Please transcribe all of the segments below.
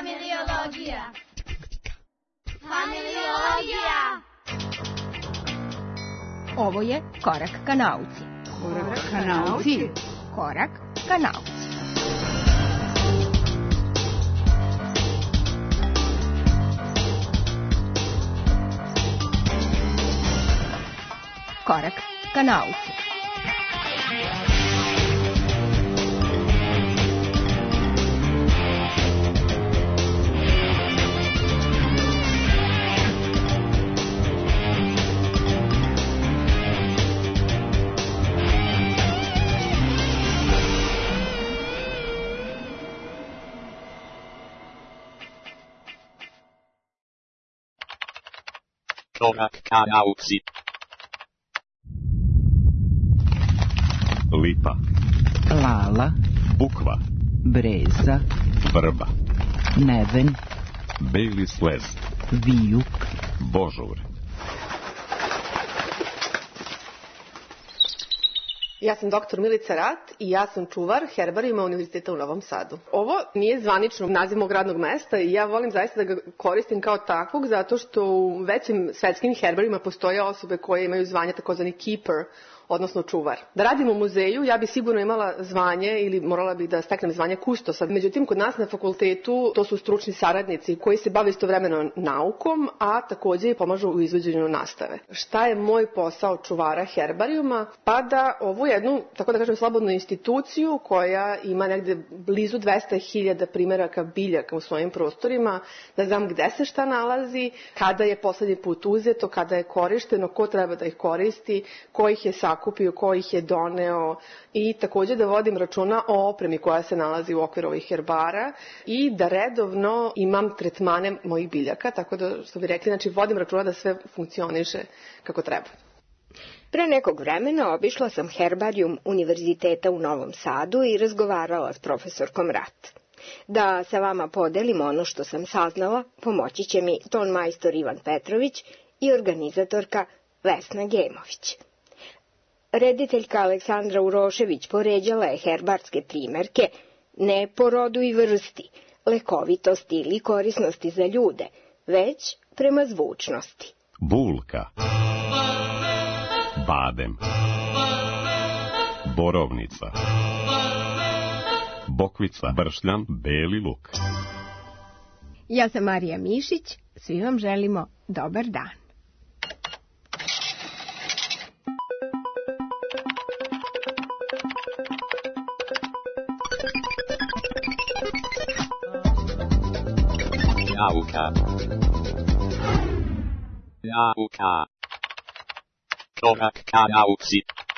Familiologija. Familiologija. Ovo je Korak ka nauci. Korak ka nauci. Korak ka nauci. Korak ka nauci. Korak ka nauci. Lipa, Lala, bukva, breza, vrba, neven, beli slez, vijuk. božur. Ja sam dr. Milica Rat i ja sam čuvar herbarijuma Univerziteta u Novom Sadu. Ovo nije zvanično naziv mog radnog mesta i ja volim zaista da ga koristim kao takvog zato što u većim svetskim herbarijima postoje osobe koje imaju zvanje takozvani keeper, odnosno čuvar. Da radim u muzeju, ja bi sigurno imala zvanje ili morala bih da steknem zvanje kustosa. Međutim, kod nas na fakultetu to su stručni saradnici koji se bave istovremeno naukom, a takođe i pomažu u izvođenju nastave. Šta je moj posao čuvara herbarijuma? Pa da ovu jednu, tako da kažem, slobodnu instituciju koja ima negde blizu 200.000 primeraka biljaka u svojim prostorima, da znam gde se šta nalazi, kada je poslednji put uzeto, kada je korišteno, ko treba da ih koristi, ko ih je sakupio, ko ih je doneo i takođe da vodim računa o opremi koja se nalazi u okviru ovih herbara i da redovno imam tretmane mojih biljaka, tako da, što bi rekli, znači vodim računa da sve funkcioniše kako treba. Pre nekog vremena obišla sam herbarijum Univerziteta u Novom Sadu i razgovarala s profesorkom Rat. Da sa vama podelim ono što sam saznala, pomoći će mi ton majstor Ivan Petrović i organizatorka Vesna Gemović. Rediteljka Aleksandra Urošević poređala je herbarske primerke ne po rodu i vrsti, lekovitosti ili korisnosti za ljude, već prema zvučnosti. Bulka, badem, borovnica, bokvica, bršljan, beli luk. Ja sam Marija Mišić, svi vam želimo dobar dan. Nauka. Nauka. Korak ka nauci.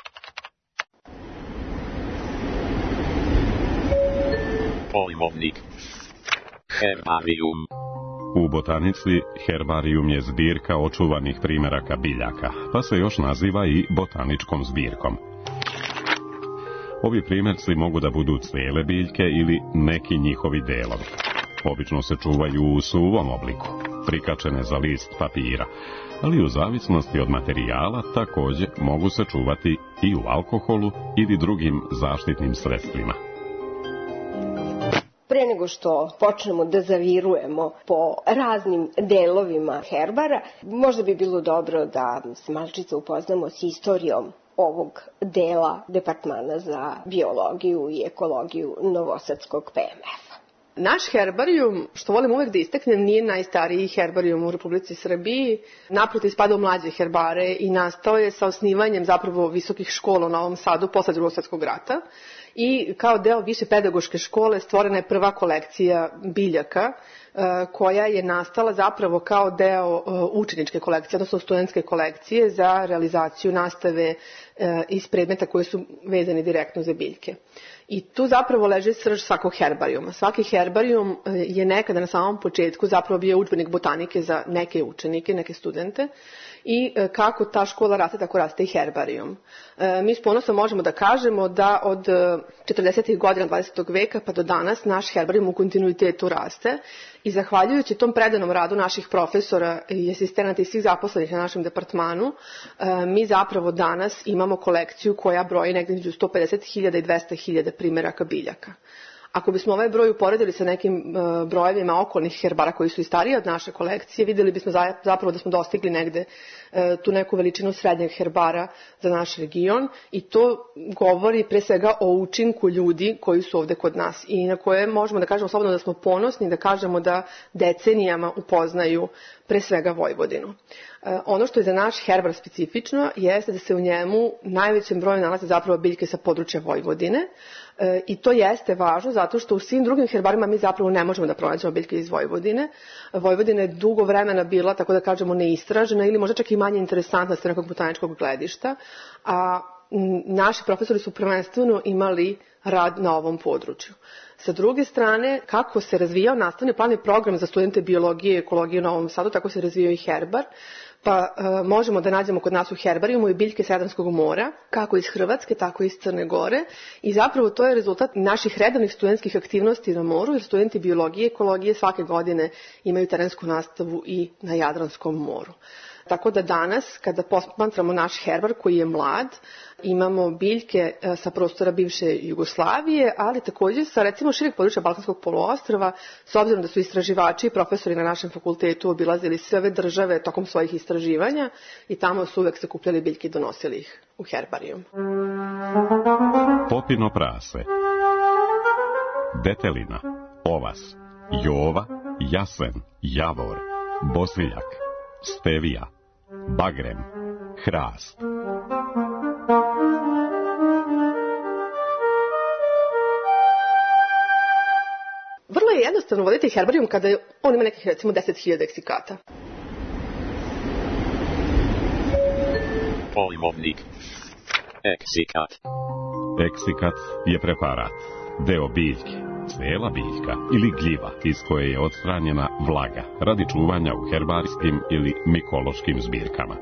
Pojmovnik. Herbarijum. U botanici herbarijum je zbirka očuvanih primeraka biljaka, pa se još naziva i botaničkom zbirkom. Ovi primerci mogu da budu cijele biljke ili neki njihovi delovi. Obično se čuvaju u suvom obliku, prikačene za list papira, ali u zavisnosti od materijala takođe mogu se čuvati i u alkoholu ili drugim zaštitnim sredstvima. Pre nego što počnemo da zavirujemo po raznim delovima herbara, možda bi bilo dobro da se malčice upoznamo s istorijom ovog dela Departmana za biologiju i ekologiju Novosadskog PMF-a. Naš herbarijum, što volim uvek da istaknem, nije najstariji herbarijum u Republici Srbiji. Naprotiv, spada u mlađe herbare i nastao je sa osnivanjem zapravo visokih škola u Novom Sadu posle Drugog svetskog rata. I kao deo više pedagoške škole stvorena je prva kolekcija biljaka koja je nastala zapravo kao deo učeničke kolekcije, odnosno studentske kolekcije za realizaciju nastave iz predmeta koji su vezani direktno za biljke. I tu zapravo leži srž svakog herbarijuma. Svaki herbarijum je nekada na samom početku zapravo bio udžbenik botanike za neke učenike, neke studente. I kako ta škola raste, tako raste i herbarijum. Mi s ponosom možemo da kažemo da od 40. godina 20. veka pa do danas naš herbarijum u kontinuitetu raste i zahvaljujući tom predanom radu naših profesora i asistenata i svih zaposlenih na našem departmanu, mi zapravo danas imamo kolekciju koja broji negde među 150.000 i 200.000 primeraka biljaka. Ako bismo ovaj broj uporedili sa nekim brojevima okolnih herbara koji su i stariji od naše kolekcije, videli bismo zapravo da smo dostigli negde tu neku veličinu srednjeg herbara za naš region i to govori pre svega o učinku ljudi koji su ovde kod nas i na koje možemo da kažemo slobodno da smo ponosni, da kažemo da decenijama upoznaju pre svega Vojvodinu. Ono što je za naš herbar specifično jeste da se u njemu najvećem broju nalaze zapravo biljke sa područja Vojvodine i to jeste važno zato što u svim drugim herbarima mi zapravo ne možemo da pronađemo biljke iz Vojvodine. Vojvodina je dugo vremena bila, tako da kažemo, neistražena ili možda čak i manje interesantna sa nekog botaničkog gledišta, a naši profesori su prvenstveno imali rad na ovom području. Sa druge strane, kako se razvijao nastavni plan i program za studente biologije i ekologije u Novom Sadu, tako se razvijao i herbar. Pa možemo da nađemo kod nas u herbarijumu i biljke sa Jadranskog mora, kako iz Hrvatske, tako i iz Crne Gore. I zapravo to je rezultat naših redovnih studentskih aktivnosti na moru, jer studenti biologije i ekologije svake godine imaju terensku nastavu i na Jadranskom moru. Tako da danas, kada posmatramo naš herbar koji je mlad, imamo biljke sa prostora bivše Jugoslavije, ali takođe sa recimo šireg područja Balkanskog poluostrva, s obzirom da su istraživači i profesori na našem fakultetu obilazili sve ove države tokom svojih istraživanja i tamo su uvek sakupljali biljke i donosili ih u herbarijum. Popino prase, detelina, ovas, jova, jasen, javor, bosiljak, stevija, bagrem, hrast. Vrlo je jednostavno voditi herbarijum kada on ima nekih recimo 10.000 eksikata. Pojmovnik. Eksikat. Eksikat je preparat, deo biljke, cijela biljka ili gljiva iz koje je odstranjena vlaga radi čuvanja u herbarijskim ili mikološkim zbirkama.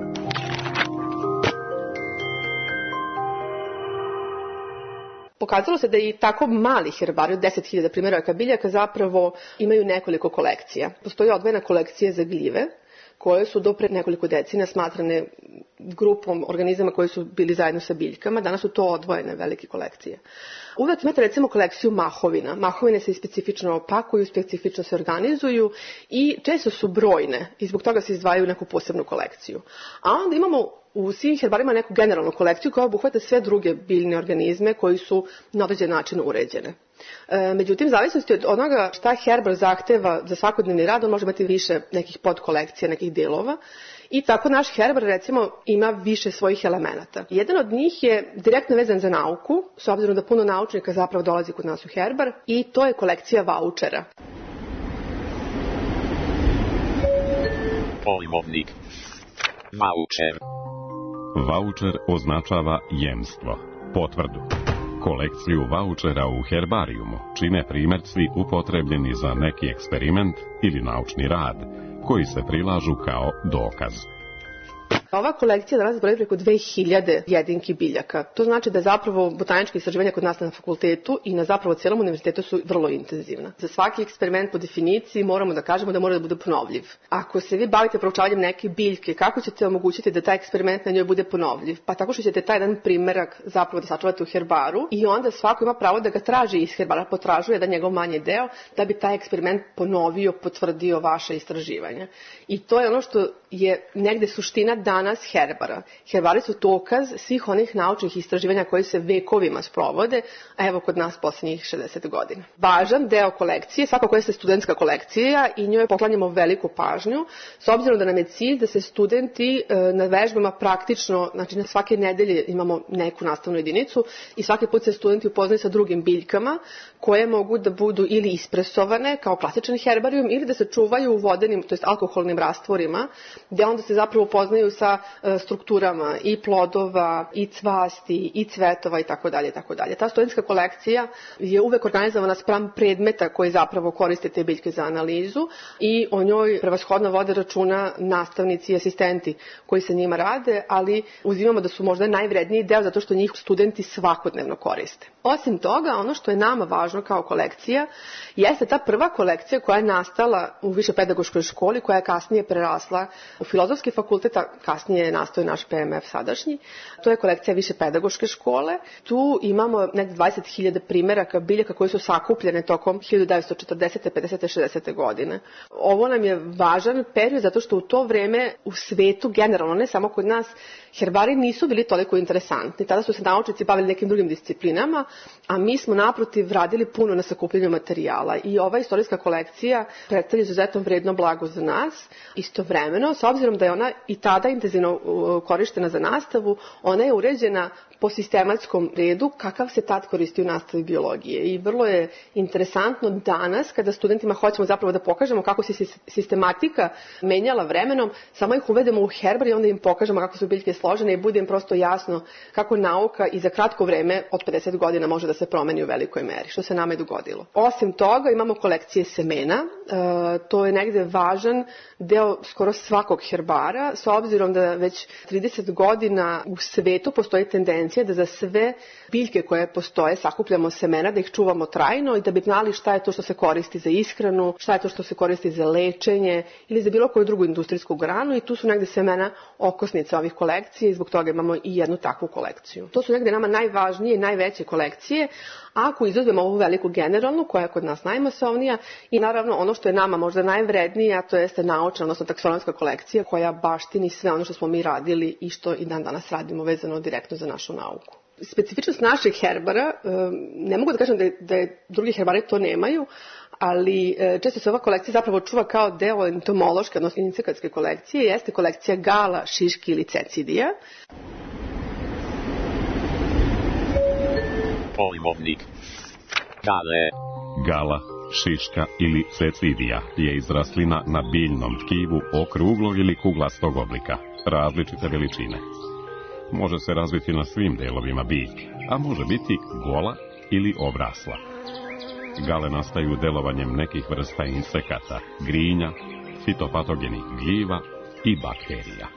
Pokazalo se da i tako mali herbari od 10.000 primjeraka biljaka zapravo imaju nekoliko kolekcija. Postoji odvojena kolekcija za gljive, koje su do pre nekoliko decenija smatrane grupom organizama koji su bili zajedno sa biljkama. Danas su to odvojene velike kolekcije. Uvek imate recimo kolekciju mahovina. Mahovine se specifično opakuju, specifično se organizuju i često su brojne i zbog toga se izdvajaju u neku posebnu kolekciju. A onda imamo u svim herbarima neku generalnu kolekciju koja obuhvata sve druge biljne organizme koji su na određen način uređene. Međutim, zavisnosti od onoga šta herbar zahteva za svakodnevni rad, on može imati više nekih podkolekcija, nekih delova. I tako naš herbar, recimo, ima više svojih elemenata. Jedan od njih je direktno vezan za nauku, s obzirom da puno naučnika zapravo dolazi kod nas u herbar, i to je kolekcija vaučera. Pojmovnik. Vaučer. Vaučer označava jemstvo, potvrdu. Kolekciju vaučera u herbarijumu čine primjerci upotrebljeni za neki eksperiment ili naučni rad, koji se prilažu kao dokaz. Ova kolekcija danas broji preko 2000 jedinki biljaka. To znači da zapravo botanička istraživanja kod nas na fakultetu i na zapravo cijelom univerzitetu su vrlo intenzivna. Za svaki eksperiment po definiciji moramo da kažemo da mora da bude ponovljiv. Ako se vi bavite proučavanjem neke biljke, kako ćete omogućiti da taj eksperiment na njoj bude ponovljiv? Pa tako što ćete taj jedan primerak zapravo da sačuvate u herbaru i onda svako ima pravo da ga traži iz herbara, potražuje da njegov manji deo, da bi taj eksperiment ponovio, potvrdio vaše istraživanja. I to je ono što je negde suština danas herbara. Herbari su dokaz svih onih naučnih istraživanja koji se vekovima sprovode, a evo kod nas poslednjih 60 godina. Važan deo kolekcije, svakako jeste studentska kolekcija i njoj poklanjamo veliku pažnju, s obzirom da nam je cilj da se studenti na vežbama praktično, znači na svake nedelje imamo neku nastavnu jedinicu i svaki put se studenti upoznaju sa drugim biljkama koje mogu da budu ili ispresovane kao klasičan herbarijum ili da se čuvaju u vodenim, to jest alkoholnim rastvorima, gde onda se zapravo upoznaju sa strukturama i plodova, i cvasti, i cvetova itd. Ta studentska kolekcija je uvek organizovana spram predmeta koji zapravo koriste te biljke za analizu i o njoj prevashodno vode računa nastavnici i asistenti koji sa njima rade, ali uzimamo da su možda najvredniji deo zato što njih studenti svakodnevno koriste. Osim toga, ono što je nama važno kao kolekcija jeste ta prva kolekcija koja je nastala u više pedagoškoj školi, koja je kasnije prerasla U Filozofski fakultet, kasnije je nastao naš PMF sadašnji, to je kolekcija više pedagoške škole. Tu imamo nekde 20.000 primeraka biljaka koji su sakupljene tokom 1940. 50. 60. godine. Ovo nam je važan period zato što u to vreme u svetu generalno, ne samo kod nas, herbari nisu bili toliko interesantni. Tada su se naučnici bavili nekim drugim disciplinama, a mi smo naprotiv radili puno na sakupljanju materijala. I ova istorijska kolekcija predstavlja izuzetno vredno blago za nas. Istovremeno, s obzirom da je ona i tada intenzivno korištena za nastavu, ona je uređena po sistematskom redu kakav se tad koristi u nastavi biologije. I vrlo je interesantno danas kada studentima hoćemo zapravo da pokažemo kako se sistematika menjala vremenom, samo ih uvedemo u herbar i onda im pokažemo kako su biljke složene i bude im prosto jasno kako nauka i za kratko vreme od 50 godina može da se promeni u velikoj meri, što se nama je dogodilo. Osim toga imamo kolekcije semena, to je negde važan deo skoro svakog herbara, s obzirom da već 30 godina u svetu postoji tendencija da za sve biljke koje postoje sakupljamo semena, da ih čuvamo trajno i da bi znali šta je to što se koristi za ishranu, šta je to što se koristi za lečenje ili za bilo koju drugu industrijsku granu i tu su negde semena okosnica ovih kolekcija i zbog toga imamo i jednu takvu kolekciju. To su negde nama najvažnije i najveće kolekcije, ako izuzmemo ovu veliku generalnu koja je kod nas najmasovnija i naravno ono što je nama možda najvrednije, a to jeste naučna, odnosno taksonomska kolekcija koja baštini sve ono što smo mi radili i što i dan danas radimo vezano direktno za našu nauku. Specifičnost našeg herbara, ne mogu da kažem da drugi herbari to nemaju, ali često se ova kolekcija zapravo čuva kao deo entomološke, odnosno insekatske kolekcije, jeste kolekcija gala, šiški ili cecidija. Pojmovnik. Gale. Gala, šiška ili cecidija je iz rastlina na biljnom tkivu okruglog ili kuglastog oblika, različite veličine. Može se razviti na svim delovima biljke, a može biti gola ili obrasla. Gale nastaju delovanjem nekih vrsta insekata, grinja, fitopatogenih gljiva i bakterija.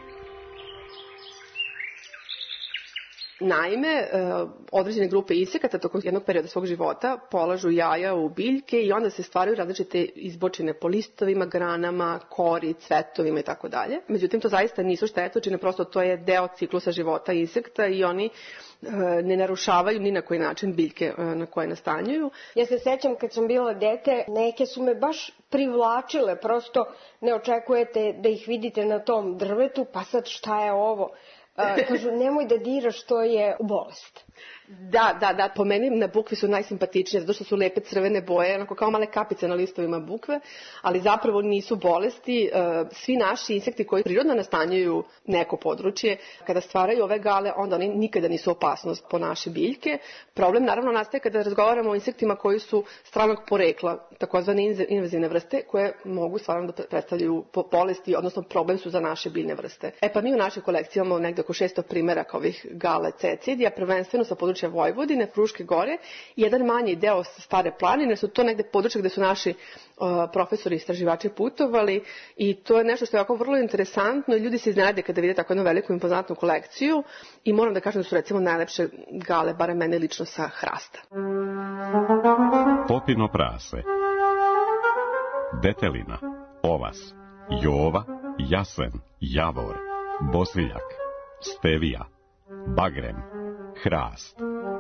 Naime, određene grupe insekata tokom jednog perioda svog života polažu jaja u biljke i onda se stvaraju različite izbočine po listovima, granama, kori, cvetovima i tako dalje. Međutim, to zaista nisu štetočine, prosto to je deo ciklusa života insekta i oni ne narušavaju ni na koji način biljke na koje nastanjuju. Ja se sećam kad sam bila dete, neke su me baš privlačile, prosto ne očekujete da ih vidite na tom drvetu, pa sad šta je ovo? Kažu, nemoj da diraš, to je bolest. Da, po meni na bukvi su najsimpatičnije, zato što su lepe crvene boje, onako kao male kapice na listovima bukve, ali zapravo nisu bolesti. Svi naši insekti koji prirodno nastanjuju neko područje, kada stvaraju ove gale, onda oni nikada nisu opasnost po naše biljke. Problem naravno nastaje kada razgovaramo o insektima koji su stranog porekla, takozvane invazivne vrste, koje mogu stvarno da predstavljaju bolesti, odnosno problem su za naše biljne vrste. Pa mi u našoj kolekciji imamo negde oko 600 primeraka ovih gale cecidija, prvenstveno sa područja Vojvodine, Fruške gore i jedan manji deo sa Stare planine, su to negde područje gde su naši profesori i istraživači putovali i to je nešto što je ovako vrlo interesantno i ljudi se iznenade kada vide tako jednu veliku impozantnu kolekciju i moram da kažem da su recimo najlepše gale, barem mene lično, sa hrasta. Popino prase, detelina, ovas, jova, jasen, javor, bosiljak, stevija, bagrem, hrast.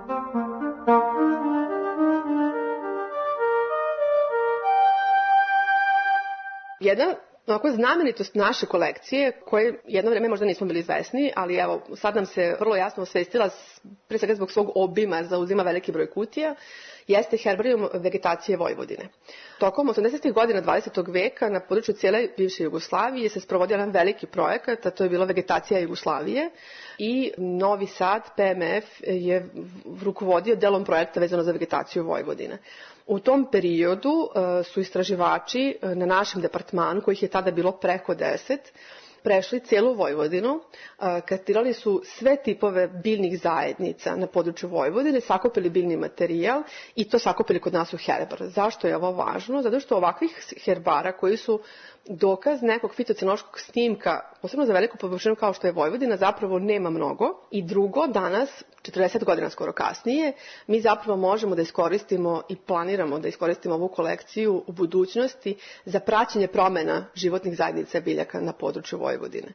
Jedan onako znamenitost naše kolekcije, koje jedno vreme možda nismo bili svesni, ali evo sad nam se vrlo jasno osvestila, pre svega zbog svog obima, zauzima veliki broj kutija, jeste herbarijum vegetacije Vojvodine. Tokom 80. godina 20. veka na području cijele bivše Jugoslavije se sprovodio jedan veliki projekat, a to je bila vegetacija Jugoslavije i Novi Sad, PMF, je rukovodio delom projekta vezano za vegetaciju Vojvodine. U tom periodu su istraživači na našem departmanu, kojih je tada bilo preko 10, prešli cijelu Vojvodinu, kartirali su sve tipove biljnih zajednica na području Vojvodine, sakupili biljni materijal i to sakupili kod nas u herbar. Zašto je ovo važno? Zato što ovakvih herbara koji su dokaz nekog fitocenološkog snimka, posebno za veliku površinu kao što je Vojvodina, zapravo nema mnogo. I drugo, danas, 40 godina skoro kasnije, mi zapravo možemo da iskoristimo i planiramo da iskoristimo ovu kolekciju u budućnosti za praćenje promena životnih zajednica biljaka na području Vojvodine. Vojvodine.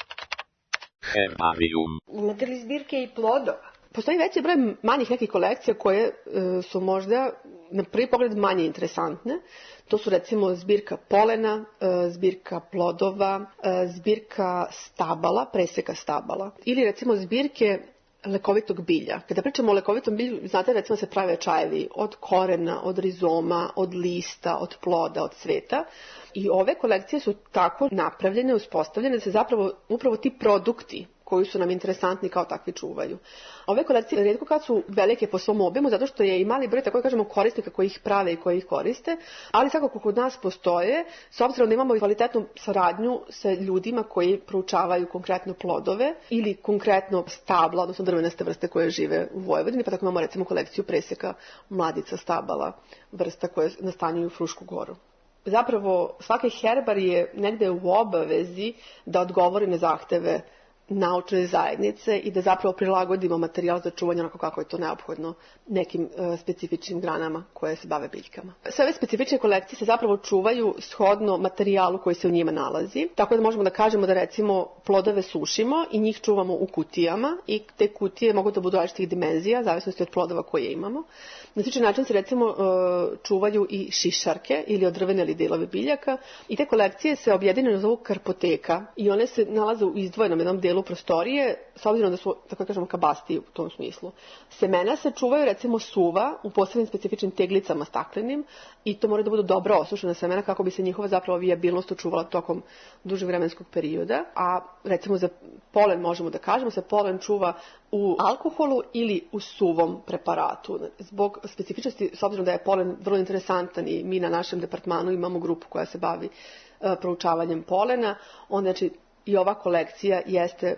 Herbarium. Imate li zbirke i plodova? Postoji veći broj manjih nekih kolekcija koje su možda na prvi pogled manje interesantne. To su recimo zbirka polena, zbirka plodova, zbirka stabala, preseka stabala ili recimo zbirke lekovitog bilja. Kada pričamo o lekovitom bilju, znate recimo se prave čajevi od korena, od rizoma, od lista, od ploda, od cveta. I ove kolekcije su tako napravljene, uspostavljene da se zapravo upravo ti produkti koji su nam interesantni kao takvi čuvaju. Ove kolekcije rijetko kad su velike po svom obimu, zato što je i mali broj, tako da kažemo, korisnika koji ih prave i koji ih koriste, ali svakako kod nas postoje, s obzirom da imamo kvalitetnu saradnju sa ljudima koji proučavaju konkretno plodove ili konkretno stabla, odnosno drvenaste vrste koje žive u Vojvodini, pa tako imamo recimo kolekciju preseka mladica stabala, vrsta koje nastanjuju Frušku goru. Zapravo svaki herbar je negde u obavezi da odgovori na zahteve naučne zajednice i da zapravo prilagodimo materijal za čuvanje onako kako je to neophodno nekim specifičnim granama koje se bave biljkama. Sve ove specifične kolekcije se zapravo čuvaju shodno materijalu koji se u njima nalazi, tako da možemo da kažemo da recimo plodove sušimo i njih čuvamo u kutijama i te kutije mogu da budu različitih dimenzija, zavisnosti od plodova koje imamo. Na sličan način se recimo čuvaju i šišarke ili odrvene delove biljaka i te kolekcije se objedinjeno zovu karpoteka i one se nalaze u izdvojenom jednom delu prostorije, s obzirom da su, tako kažemo, kabasti u tom smislu. Semena se čuvaju recimo suva u posebnim specifičnim teglicama staklenim i to mora da budu dobro osušena semena kako bi se njihova zapravo vijabilnost očuvala tokom dužeg vremenskog perioda, a recimo za polen možemo da kažemo se polen čuva u alkoholu ili u suvom preparatu. Zbog specifičnosti, s obzirom da je polen vrlo interesantan i mi na našem departmanu imamo grupu koja se bavi proučavanjem polena, onda znači i ova kolekcija jeste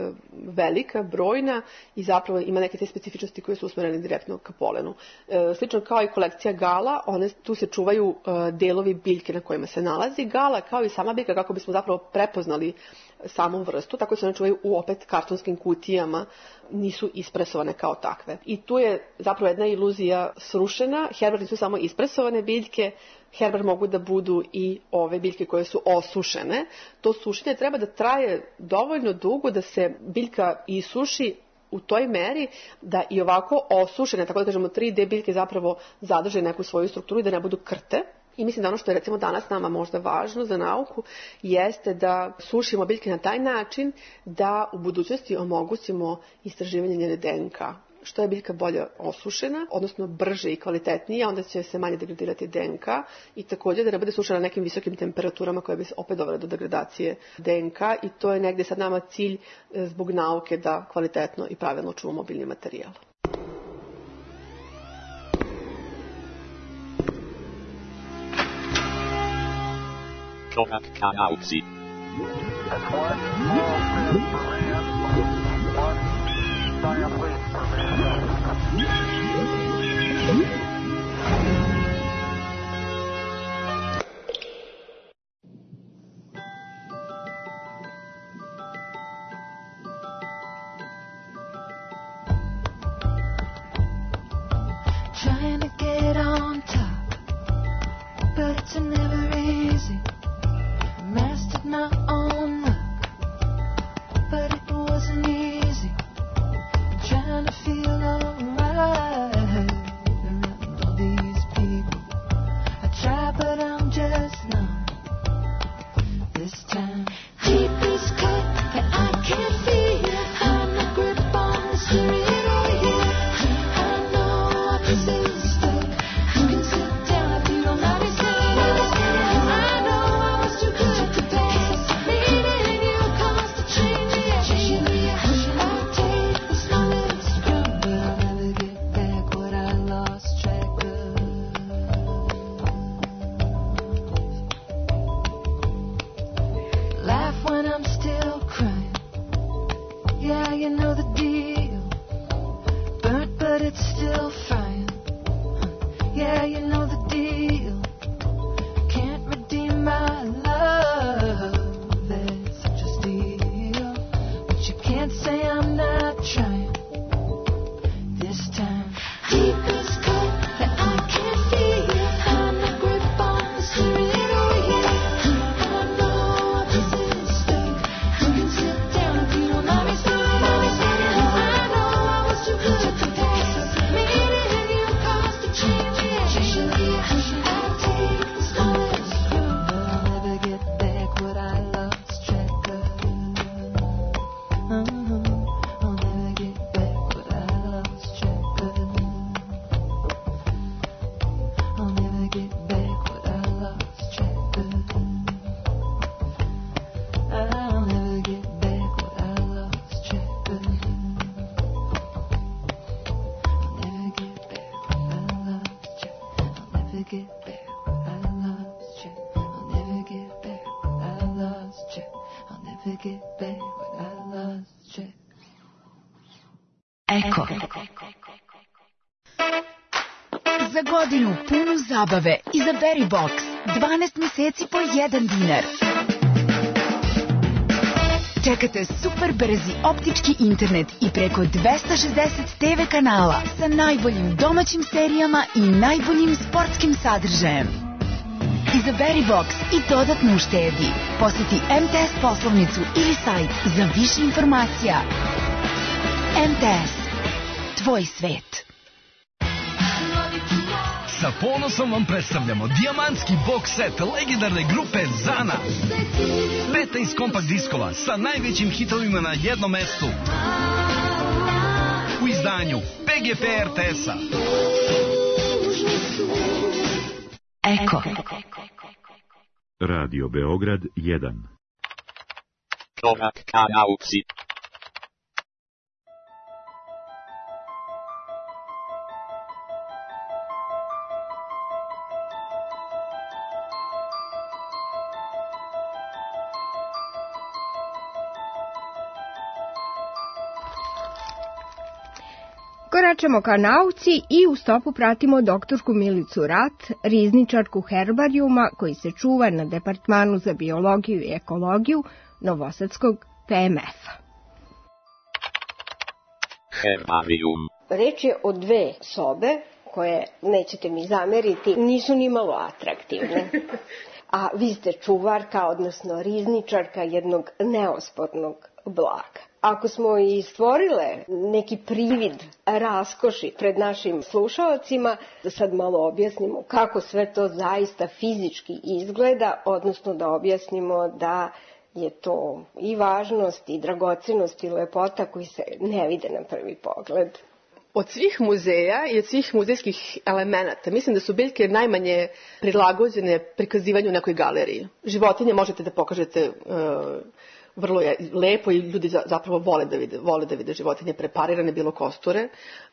velika, brojna i zapravo ima neke te specifičnosti koje su usmerene direktno ka polenu. Slično kao i kolekcija gala, tu se čuvaju delovi biljke na kojima se nalazi gala, kao i sama biljka kako bismo zapravo prepoznali samu vrstu, tako se one čuvaju u opet kartonskim kutijama, nisu ispresovane kao takve. I tu je zapravo jedna iluzija srušena, herbar nisu samo ispresovane biljke, herbar mogu da budu i ove biljke koje su osušene. To sušenje treba da traje dovoljno dugo da se biljka isuši u toj meri da i ovako osušene, tako da kažemo 3D biljke zapravo zadrže neku svoju strukturu i da ne budu krte. I mislim da ono što je recimo danas nama možda važno za nauku jeste da sušimo biljke na taj način da u budućnosti omogućimo istraživanje njene DNK. Što je biljka bolje osušena, odnosno brže i kvalitetnije, onda će se manje degradirati DNK i također da ne bude sušena na nekim visokim temperaturama koje bi opet dovele do degradacije DNK i to je negdje sad nama cilj zbog nauke da kvalitetno i pravilno čuvamo biljni materijal. Korak ka nauci. Trying to get on top, but it's never easy. Mastered my own luck, but it wasn't easy. Trying to feel alright around all these people. I try, but I'm just numb. This time, deep is cut, but I can't feel. I'm a grip on the steering wheel. I know this is stuck. You can sit down if you don't mind me saying. I know I was too good to pass. Needing you caused to change me. I take the slowest road, but I'll never get back what I lost track of. Laugh when I'm still crying. Yeah, you know the deal. Burnt, but it's still frying. Yeah, you know the deal. Can't redeem my love. That's such a steal. But you can't say I'm not trying. This time, deep is cut that I can't feel. I'm a grip on the steering wheel. I know this is stuck. never get back what I lost you. I'll never get back what I lost you. I'll never get back what I lost you. Eko. Za godinu punu zabave izaberi box 12 meseci po 1 dinar. Čekate super brzi optički internet i preko 260 TV kanala sa najboljim domaćim serijama i najboljim sportskim sadržajem. Izaberi box i dodatno uštedi. Posjeti MTS poslovnicu ili sajt za više informacija. MTS. Tvoj svet. Sa ponosom vam predstavljamo dijamantski box set legendarne grupe Zana. 15 kompakt diskova sa najvećim hitovima na jednom mestu. U izdanju PGP RTS-a. Eko. Radio Beograd 1. Korak ka nauci. Koračamo ka nauci i u stopu pratimo doktorsku Milicu Rat, rizničarku herbarijuma koji se čuva na Departmanu za biologiju i ekologiju Novosadskog PMF-a. Herbarijum. Reč je o 2 sobe koje, nećete mi zameriti, nisu ni malo atraktivne. A vi ste čuvarka, odnosno rizničarka jednog neospornog blaga. Ako smo i stvorile neki privid raskoši pred našim slušalcima, da sad malo objasnimo kako sve to zaista fizički izgleda, odnosno da objasnimo da je to i važnost, i dragocenost, i lepota koji se ne vide na prvi pogled. Od svih muzeja i od svih muzejskih elemenata, mislim da su biljke najmanje prilagođene prikazivanju u nekoj galeriji. Životinje možete da pokažete vrlo je lepo i ljudi zapravo vole da vide životinje preparirane, bilo kosture.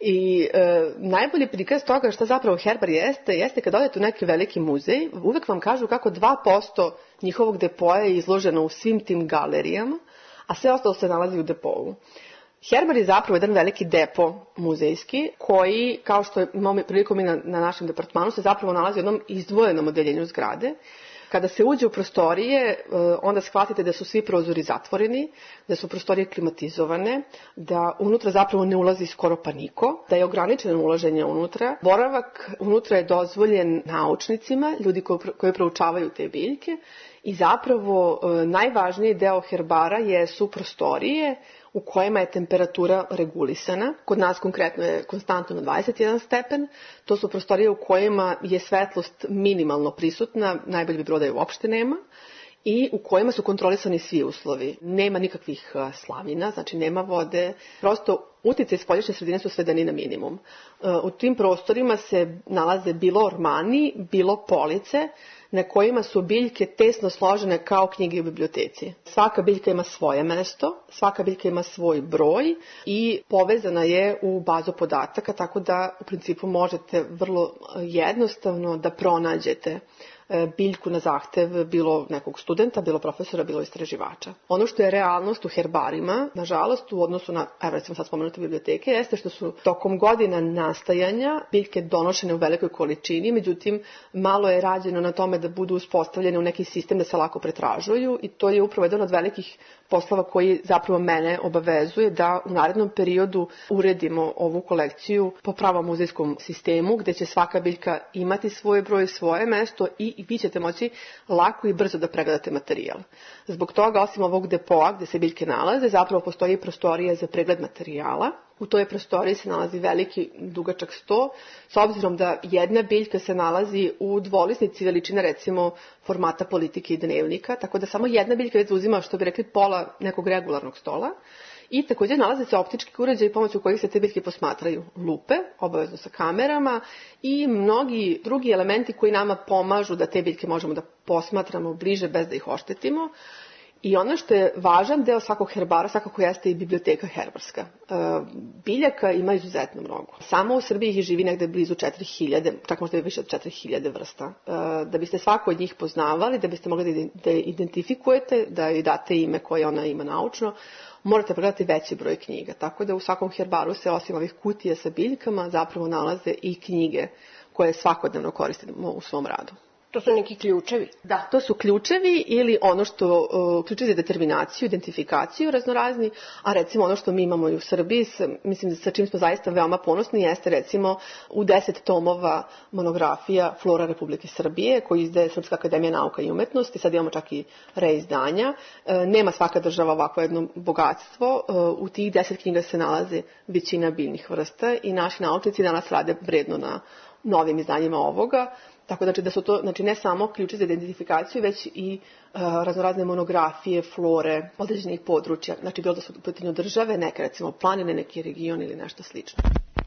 I najbolji prikaz toga što zapravo herbar jeste kad odete u neki veliki muzej, uvek vam kažu kako 2% njihovog depoja je izloženo u svim tim galerijama, a sve ostalo se nalazi u depovu. Herbar je zapravo jedan veliki depo muzejski koji, kao što imamo prilikom i na našem departmanu, se zapravo nalazi u jednom izdvojenom odeljenju zgrade. Kada se uđe u prostorije, onda shvatite da su svi prozori zatvoreni, da su prostorije klimatizovane, da unutra zapravo ne ulazi skoro pa niko, da je ograničeno ulaženje unutra. Boravak unutra je dozvoljen naučnicima, ljudi koji proučavaju te biljke i zapravo najvažniji deo herbara su prostorije u kojima je temperatura regulisana. Kod nas konkretno je konstantno na 21 stepen. To su prostorije u kojima je svetlost minimalno prisutna, najbolje bi bilo da je uopšte nema, i u kojima su kontrolisani svi uslovi. Nema nikakvih slavina, znači nema vode, prosto uticaj spoljašnje sredine su svedeni na minimum. U tim prostorima se nalaze bilo ormani, bilo police, na kojima su biljke tesno složene kao knjige u biblioteci. Svaka biljka ima svoje mesto, svaka biljka ima svoj broj i povezana je u bazu podataka, tako da u principu možete vrlo jednostavno da pronađete biljku na zahtev bilo nekog studenta, bilo profesora, bilo istraživača. Ono što je realnost u herbarima, nažalost, u odnosu na, evo recimo sad spomenute biblioteke, jeste što su tokom godina nastajanja biljke donošene u velikoj količini, međutim, malo je rađeno na tome da budu uspostavljene u neki sistem da se lako pretražuju i to je upravo jedan od velikih poslova koji zapravo mene obavezuje da u narednom periodu uredimo ovu kolekciju po pravom muzejskom sistemu, gde će svaka biljka imati svoj broj, svoje mesto i vi ćete moći lako i brzo da pregledate materijal. Zbog toga, osim ovog depoa gde se biljke nalaze, zapravo postoji prostorija za pregled materijala. U toj prostoriji se nalazi veliki dugačak sto, s obzirom da jedna biljka se nalazi u dvolisnici veličine, recimo, formata Politike i Dnevnika, tako da samo jedna biljka već uzima, što bi rekli, pola nekog regularnog stola. I također nalaze se optički uređaji pomoću kojih se te biljke posmatraju, lupe, obavezno sa kamerama, i mnogi drugi elementi koji nama pomažu da te biljke možemo da posmatramo bliže bez da ih oštetimo. I ono što je važan deo svakog herbara svakako jeste i biblioteka herbarska. Biljaka ima izuzetno mnogo. Samo u Srbiji ih živi negde blizu 4000, čak možda i više od 4000 vrsta. Da biste svako od njih poznavali, da biste mogli da identifikujete, da joj date ime koje ona ima naučno, morate pregledati veći broj knjiga. Tako da u svakom herbaru se osim ovih kutija sa biljkama zapravo nalaze i knjige koje svakodnevno koristimo u svom radu. To su neki ključevi. Da, to su ključevi ili ono što ključevi za determinaciju, identifikaciju raznorazni, a recimo ono što mi imamo i u Srbiji, mislim sa čim smo zaista veoma ponosni, jeste recimo u 10 tomova monografija Flora Republike Srbije, koju izdaje Srpska akademija nauka i umetnosti, sad imamo čak i reizdanja. Nema svaka država ovako jedno bogatstvo, u tih 10 knjiga se nalaze većina biljnih vrsta i naši naučnici danas rade vredno na novim izdanjima ovoga. Tako da su to ne samo ključi za identifikaciju, već i raznorazne monografije, flore, određenih područja. Znači, bilo da su u pitanju države, neke recimo planine, neki region ili nešto slično.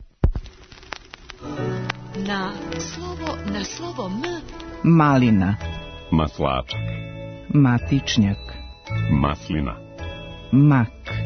Na slovo M. Malina. Maslačak. Matičnjak. Maslina. Mak.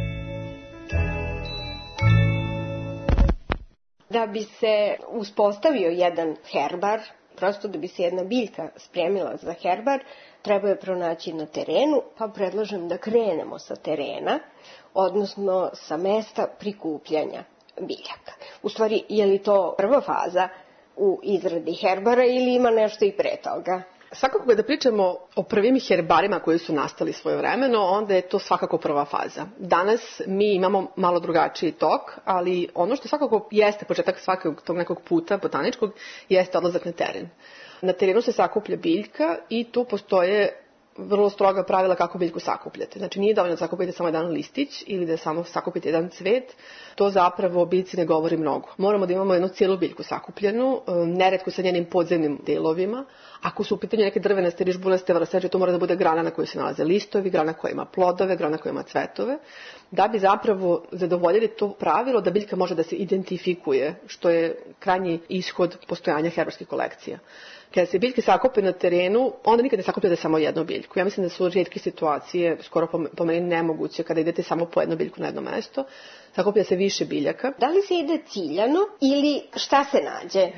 Da bi se uspostavio jedan herbar, prosto da bi se jedna biljka spremila za herbar, treba je pronaći na terenu, pa predlažem da krenemo sa terena, odnosno sa mesta prikupljanja biljaka. U stvari, je li to prva faza u izradi herbara ili ima nešto i pre toga? Svakako da pričamo o prvim herbarima koji su nastali svojevremeno, onda je to svakako prva faza. Danas mi imamo malo drugačiji tok, ali ono što svakako jeste početak svakog tog nekog puta botaničkog jeste odlazak na teren. Na terenu se sakuplja biljka i tu postoje vrlo stroga pravila kako biljku sakupljate. Znači nije dovoljno da sakupite samo jedan listić ili da samo sakupite jedan cvet, to zapravo o biljci ne govori mnogo. Moramo da imamo jednu cijelu biljku sakupljenu, neretko sa njenim podzemnim delovima. Ako su u pitanju neke drvenaste ili žbulaste vrste, to mora da bude grana na kojoj se nalaze listovi, grana koja ima plodove, grana koja ima cvetove, da bi zapravo zadovoljili to pravilo da biljka može da se identifikuje, što je krajnji ishod postojanja herbarskih kolekcija. Kada se biljke sakupe na terenu, onda nikad ne sakupljate samo jednu biljku. Ja mislim da su rijetke situacije, skoro po meni nemoguće, kada idete samo po jednu biljku na jedno mesto. Sakuplja se više biljaka. Da li se ide ciljano ili šta se nađe?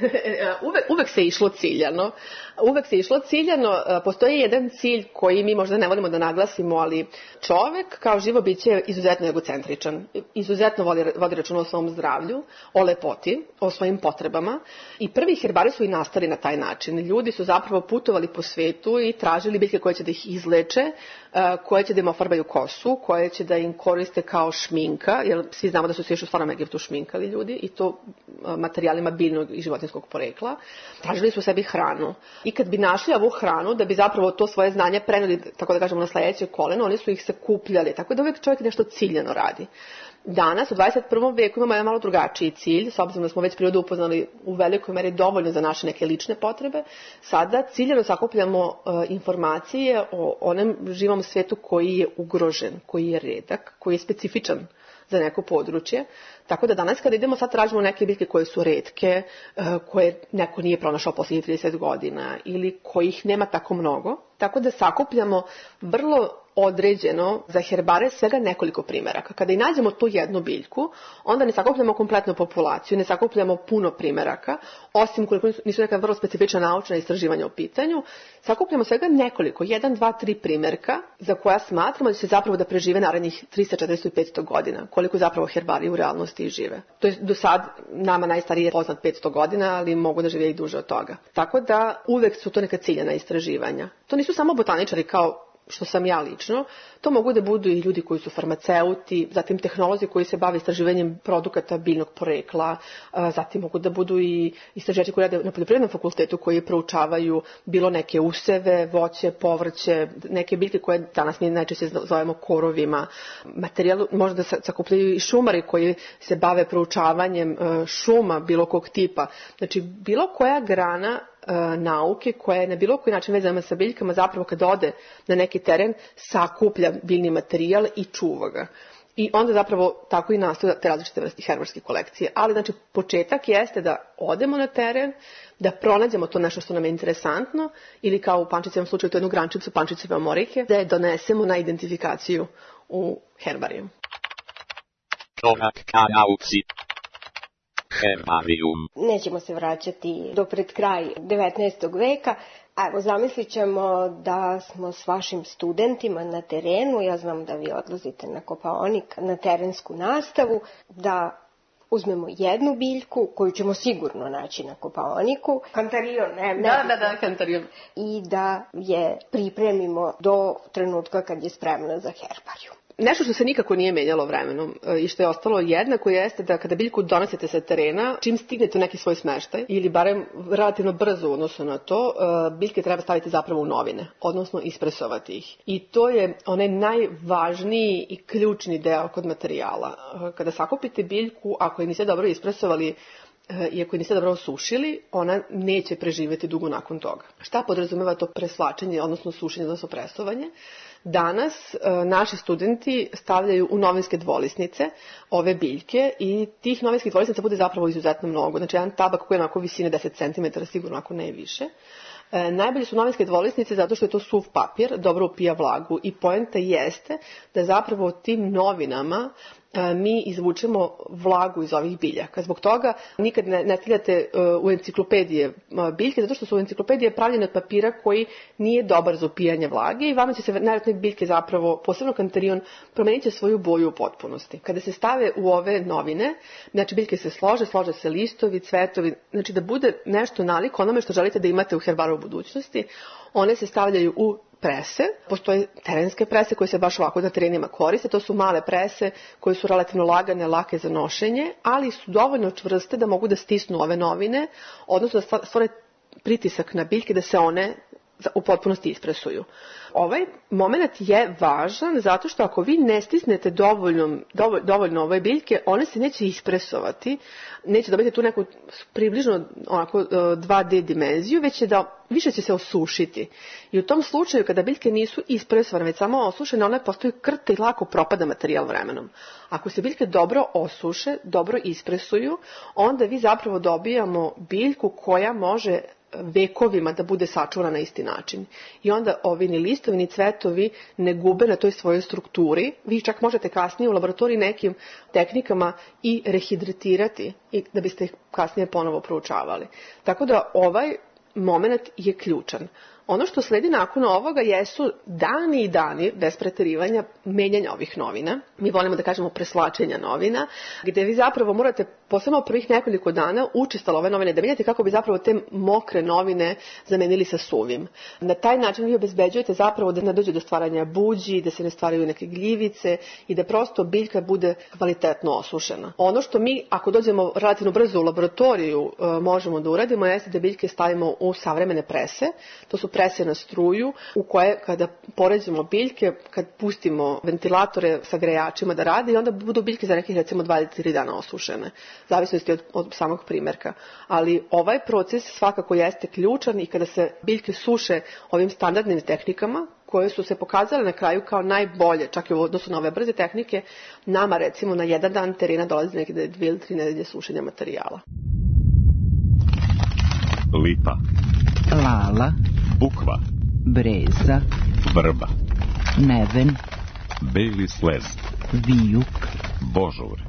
Uvek se išlo ciljano. Uvek se išlo ciljano. Postoji jedan cilj koji mi možda ne volimo da naglasimo, ali čovek kao živo biće je izuzetno egocentričan. Izuzetno vodi računa o svom zdravlju, o lepoti, o svojim potrebama. I prvi herbari su i nastali na taj način. Ljudi su zapravo putovali po svetu i tražili biljke koje će da ih izleče, koje će da im ofarbaju kosu, koje će da im koriste kao šminka, jer svi znamo da su se još u stvarnom Egiptu šminkali ljudi i to materijalima biljnog i životinjskog porekla. Tražili su sebi hranu. I kad bi našli ovu hranu, da bi zapravo to svoje znanje preneli, tako da kažemo, na sledeće koleno, oni su ih sakupljali. Tako da uvijek čovjek nešto ciljano radi. Danas, u 21. veku, imamo jedan malo drugačiji cilj, s obzirom da smo već prirodu upoznali u velikoj meri dovoljno za naše neke lične potrebe. Sada ciljano sakupljamo informacije o onom živom svetu koji je ugrožen, koji je redak, koji je specifičan za neko područje. Tako da danas kada idemo sad tražimo neke biljke koje su retke, koje neko nije pronašao posljednjih 30 godina ili kojih nema tako mnogo. Tako da sakupljamo vrlo određeno za herbare svega nekoliko primeraka. Kada i nađemo tu jednu biljku, onda ne sakupljamo kompletnu populaciju, ne sakupljamo puno primeraka, osim koliko nisu neka vrlo specifična naučna istraživanja u pitanju, sakupljamo svega nekoliko, 1, 2, 3 primerka za koja smatramo da će zapravo da prežive narednih 300, 400 i 500 godina, koliko zapravo herbari u realnosti žive. To je do sad nama najstarije poznat 500 godina, ali mogu da žive i duže od toga. Tako da uvek su to neka ciljana istraživanja. To nisu samo botaničari kao što sam ja lično, to mogu da budu i ljudi koji su farmaceuti, zatim tehnolozi koji se bave istraživanjem produkata biljnog porekla, zatim mogu da budu i istraživači koji rade na poljoprivrednom fakultetu koji proučavaju bilo neke useve, voće, povrće, neke biljke koje danas mi najčešće zovemo korovima. Materijal može da sakupljaju i šumari koji se bave proučavanjem šuma bilo kog tipa. Znači bilo koja grana nauke koja je na bilo koji način vezana sa biljkama zapravo kad ode na neki teren sakuplja biljni materijal i čuva ga. I onda zapravo tako i nastaju te različite vrste herbarske kolekcije. Ali znači početak jeste da odemo na teren, da pronađemo to nešto što nam je interesantno ili kao u Pančićevom slučaju to jednu grančicu Pančićeve omorike, da je donesemo na identifikaciju u herbarijum. Korak ka nauci. Herbarijum. Nećemo se vraćati do pred kraj 19. veka. Evo, zamislit ćemo da smo s vašim studentima na terenu, ja znam da vi odlazite na Kopaonik, na terensku nastavu, da uzmemo jednu biljku koju ćemo sigurno naći na Kopaoniku, kantarion, Da, kantarion. I da je pripremimo do trenutka kad je spremna za herbariju. Nešto što se nikako nije menjalo vremenom i što je ostalo jednako jeste da kada biljku donosite sa terena, čim stignete u neki svoj smeštaj ili barem relativno brzo u odnosu na to, biljke treba staviti zapravo u novine, odnosno ispresovati ih. I to je onaj najvažniji i ključni deo kod materijala. Kada sakupite biljku, ako je niste dobro ispresovali i ako je niste dobro osušili, ona neće preživjeti dugo nakon toga. Šta podrazumeva to preslačenje, odnosno sušenje, odnosno presovanje? Danas naši studenti stavljaju u novinske dvolisnice ove biljke i tih novinskih dvolisnica bude zapravo izuzetno mnogo. Znači jedan tabak koji je onako visine 10 cm, sigurno ako ne više. Najbolje su novinske dvolisnice zato što je to suv papir, dobro upija vlagu i poenta jeste da zapravo tim novinama mi izvučemo vlagu iz ovih biljaka. Zbog toga nikad ne stavljate u enciklopedije biljke, zato što su enciklopedije pravljene od papira koji nije dobar za upijanje vlage i vama će se najvjerojatnije biljke zapravo, posebno kantarion, promenit će svoju boju u potpunosti. Kada se stave u ove novine, znači biljke se slože se listovi, cvetovi, znači da bude nešto nalik onome što želite da imate u herbaru u budućnosti, one se stavljaju u prese. Postoje terenske prese koje se baš ovako na terenima koriste. To su male prese koje su relativno lagane, lake za nošenje, ali su dovoljno čvrste da mogu da stisnu ove novine, odnosno da stvore pritisak na biljke da se one u potpunosti ispresuju. Ovaj moment je važan zato što ako vi ne stisnete dovoljno ove biljke, one se neće ispresovati, neće dobiti tu neku približno onako 2D dimenziju, već više će se osušiti. I u tom slučaju kada biljke nisu ispresovane, već samo osušene, one postaju krte i lako propada materijal vremenom. Ako se biljke dobro osuše, dobro ispresuju, onda vi zapravo dobijamo biljku koja može vekovima da bude sačuvana na isti način. I onda ovi ni listovi ni cvetovi ne gube na toj svojoj strukturi. Vi čak možete kasnije u laboratoriji nekim tehnikama i rehidratirati i da biste ih kasnije ponovo proučavali. Tako da ovaj moment je ključan. Ono što sledi nakon ovoga jesu dani i dani, bez preterivanja, menjanja ovih novina. Mi volimo da kažemo preslačenja novina, gde vi zapravo morate, posebno prvih nekoliko dana, učestalo ove novine da menjate kako bi zapravo te mokre novine zamenili sa suvim. Na taj način vi obezbeđujete zapravo da ne dođe do stvaranja buđi, da se ne stvaraju neke gljivice i da prosto biljka bude kvalitetno osušena. Ono što mi, ako dođemo relativno brzo u laboratoriju, možemo da uradimo jeste da biljke stavimo u savremene prese. To su prese na struju u koje kada poređamo biljke, kad pustimo ventilatore sa grejačima da rade i onda budu biljke za nekih recimo 23 dana osušene. Zavisnosti od samog primjerka. Ali ovaj proces svakako jeste ključan i kada se biljke suše ovim standardnim tehnikama koje su se pokazale na kraju kao najbolje, čak i u odnosu na ove brze tehnike, nama recimo na jedan dan terena dolazi neke 2 ili 3 nedelje sušenja materijala. Lipa, Lala, bukva, breza, vrba, neven, beli slez, vijuk, božur.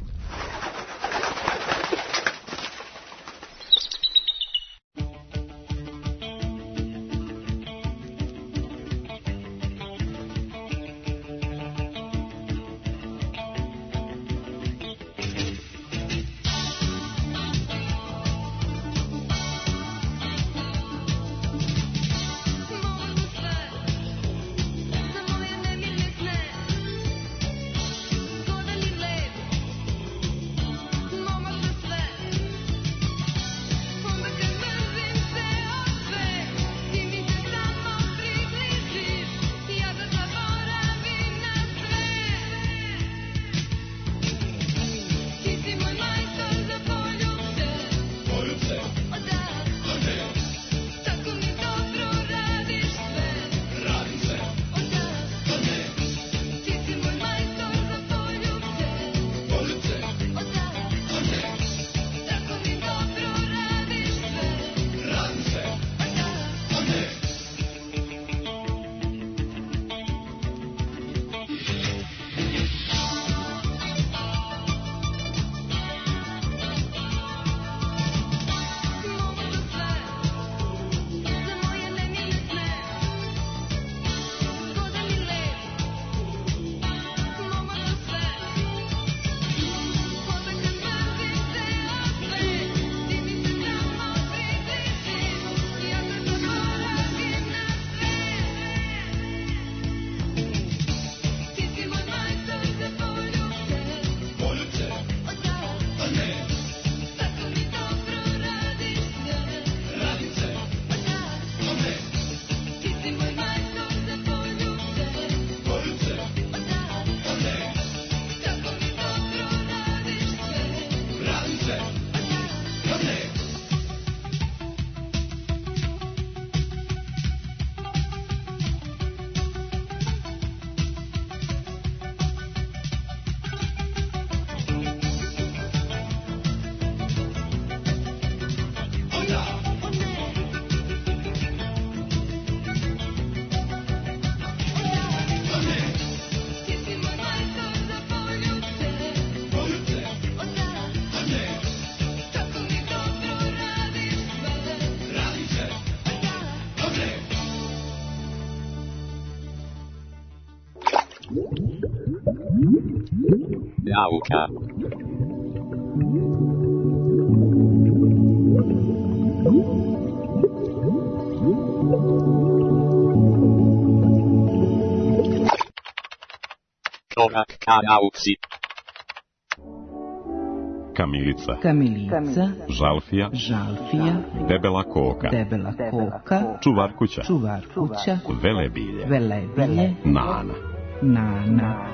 Nauka. Korak ka nauci. Kamilica. Kamilica. Žalfija. Žalfija. Debela koka. Debela koka. Čuvarkuća. Čuvarkuća. Velebilje. Velebilje. Nana. Nana.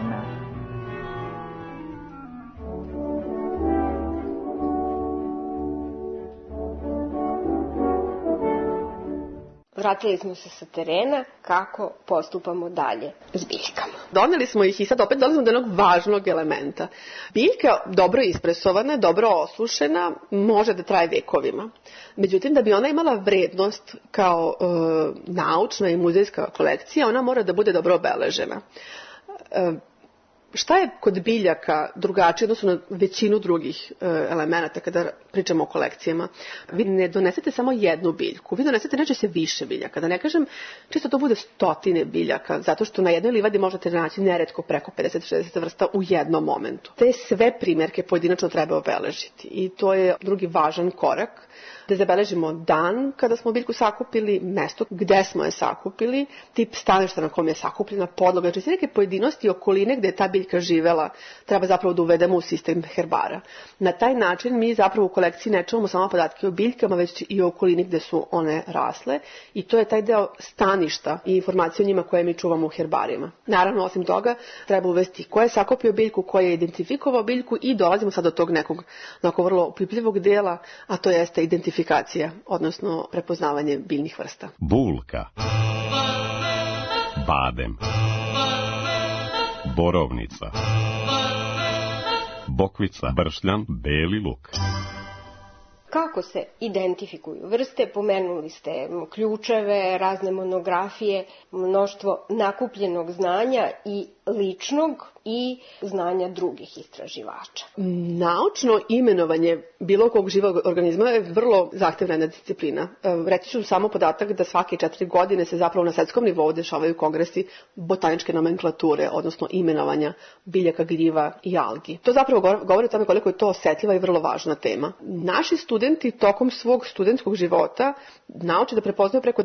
Vratili smo se sa terena, kako postupamo dalje s biljkama. Doneli smo ih i sad opet dolazimo do jednog važnog elementa. Biljka dobro ispresovana, dobro osušena, može da traje vekovima. Međutim, da bi ona imala vrednost kao naučna i muzejska kolekcija, ona mora da bude dobro obeležena. Šta je kod biljaka drugačije odnosno na većinu drugih elemenata kada pričamo o kolekcijama? Vi ne donesete samo jednu biljku, vi donesete najčešće više biljaka. Da ne kažem, čisto to bude stotine biljaka, zato što na jednoj livadi možete naći neretko preko 50-60 vrsta u jednom momentu. Te sve primjerke pojedinačno treba obeležiti i to je drugi važan korak. Da zabeležimo dan kada smo biljku sakupili, mesto gde smo je sakupili, tip staništa na kom je sakupljena, podloga, znači neke pojedinosti i okoline gde je ta biljka živela treba zapravo da uvedemo u sistem herbara. Na taj način mi zapravo u kolekciji ne čuvamo samo podatke o biljkama, već i o okolini gde su one rasle i to je taj deo staništa i informacije o njima koje mi čuvamo u herbarima. Naravno, osim toga, treba uvesti ko je sakupio biljku, ko je identifikovao biljku i dolazimo sad do tog nekog vrlo opipljivog dela, a to jeste identifikacija, odnosno prepoznavanje biljnih vrsta. Bulka. Badem. Borovnica. Bokvica, bršljan, beli luk. Kako se identifikuju vrste? Pomenuli ste ključeve, razne monografije, mnoštvo nakupljenog znanja i ličnog i znanja drugih istraživača. Naučno imenovanje bilo kog živog organizma je vrlo zahtevna jedna disciplina. Reći ću samo podatak da svake 4 godine se zapravo na svetskom nivou dešavaju kongresi botaničke nomenklature, odnosno imenovanja biljaka, gljiva i algi. To zapravo govori o tome koliko je to osetljiva i vrlo važna tema. Naši studenti tokom svog studentskog života nauče da prepoznaju preko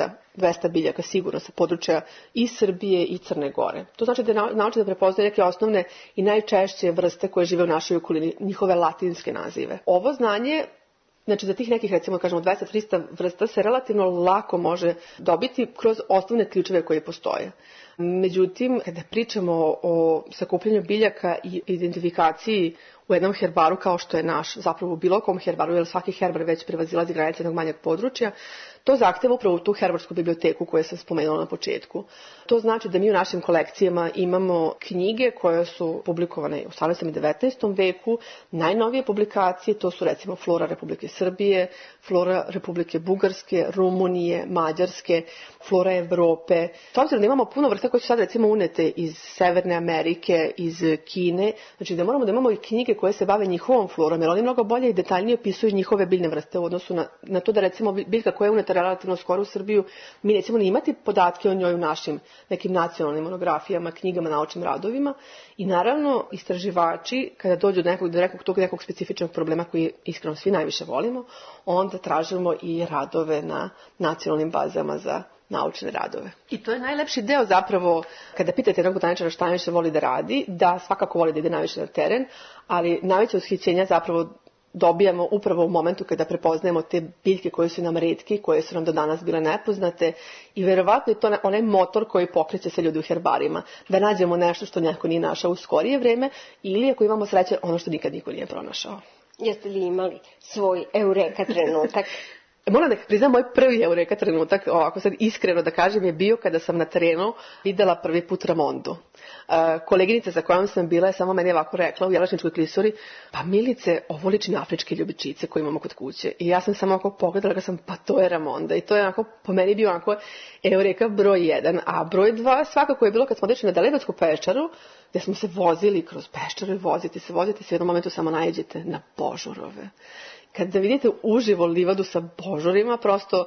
200 biljaka sigurno sa područja i Srbije i Crne Gore. To znači da nauče da prepoznaju neke osnovne i najčešće vrste koje žive u našoj okolini, njihove latinske nazive. Ovo znanje, znači za tih nekih recimo kažemo 200-300 vrsta se relativno lako može dobiti kroz osnovne ključeve koje postoje. Međutim, kada pričamo o sakupljanju biljaka i identifikaciji u jednom herbaru kao što je naš, zapravo u bilo kom herbaru, jer svaki herbar već prevazilazi granice jednog manjeg područja, to zahteva upravo tu herbarsku biblioteku koju sam spomenula na početku. To znači da mi u našim kolekcijama imamo knjige koje su publikovane u 18. i 19. veku, najnovije publikacije, to su recimo Flora Republike Srbije, Flora Republike Bugarske, Rumunije, Mađarske, Flora Evrope. S obzirom da imamo puno vrsta koje su sad recimo unete iz Severne Amerike, iz Kine, znači da moramo da imamo i knjige koje se bave njihovom florom, jer oni mnogo bolje i detaljnije opisuju njihove biljne vrste u odnosu na to da recimo biljka koja je uneta relativno skoro u Srbiju, mi nećemo ni imati podatke o njoj u našim nekim nacionalnim monografijama, knjigama, naučnim radovima i naravno istraživači kada dođu do nekog specifičnog problema koji iskreno svi najviše volimo, onda tražimo i radove na nacionalnim bazama za naučne radove. I to je najlepši deo zapravo kada pitate jednog botaničara šta najviše voli da radi, da svakako voli da ide najviše na teren, ali najveće ushićenja zapravo dobijamo upravo u momentu kada prepoznajemo te biljke koje su nam retke, koje su nam do danas bile nepoznate i verovatno je to onaj motor koji pokreće se ljudi u herbarima, da nađemo nešto što neko nije našao u skorije vreme ili ako imamo sreće ono što nikad niko nije pronašao. Jeste li imali svoj eureka trenutak? Moram da priznam, moj prvi eureka trenutak, ovako sad iskreno da kažem, je bio kada sam na terenu videla prvi put Ramondu. Koleginica sa kojom sam bila je samo meni ovako rekla u Jelačničkoj klisuri, pa Milice, ovo liči na afričke ljubičice koje imamo kod kuće. I ja sam samo ovako pogledala, pa to je Ramonda. I to je onako, po meni bio onako eureka broj 1. A broj 2 svakako je bilo kad smo otišli na Dalebatsku peščaru, gde smo se vozili kroz peščaru i vozite se, u jednom momentu samo najeđete na božurove. Kada vidite uživo livadu sa božurima, prosto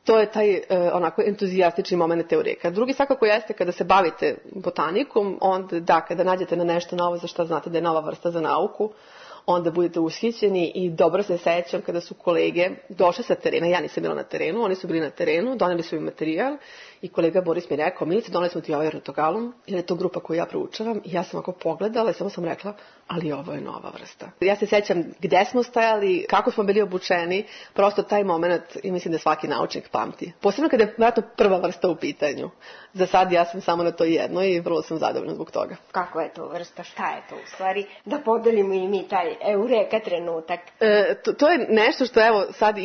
To je taj onako entuzijastični moment teorije. Drugi svakako jeste kada se bavite botanikom, onda da, kada nađete na nešto novo za što znate da je nova vrsta za nauku, onda budete ushićeni i dobro se sećam kada su kolege došle sa terena, ja nisam bila na terenu, oni su bili na terenu, doneli su im materijal i kolega Boris mi je rekao, Milice, doneli smo ti ovaj ornitogalum, jer je to grupa koju ja proučavam i ja sam ovako pogledala i samo sam rekla, ali ovo je nova vrsta. Ja se sećam gde smo stajali, kako smo bili obučeni, prosto taj moment i mislim da svaki naučnik pamti. Posebno kada je vratno prva vrsta u pitanju. Za sad ja sam samo na to jedno i vrlo sam zadovoljna zbog toga. Kakva je to vrsta? Šta je to u stvari? Da podelimo i mi taj eureka trenutak. To je nešto što evo sad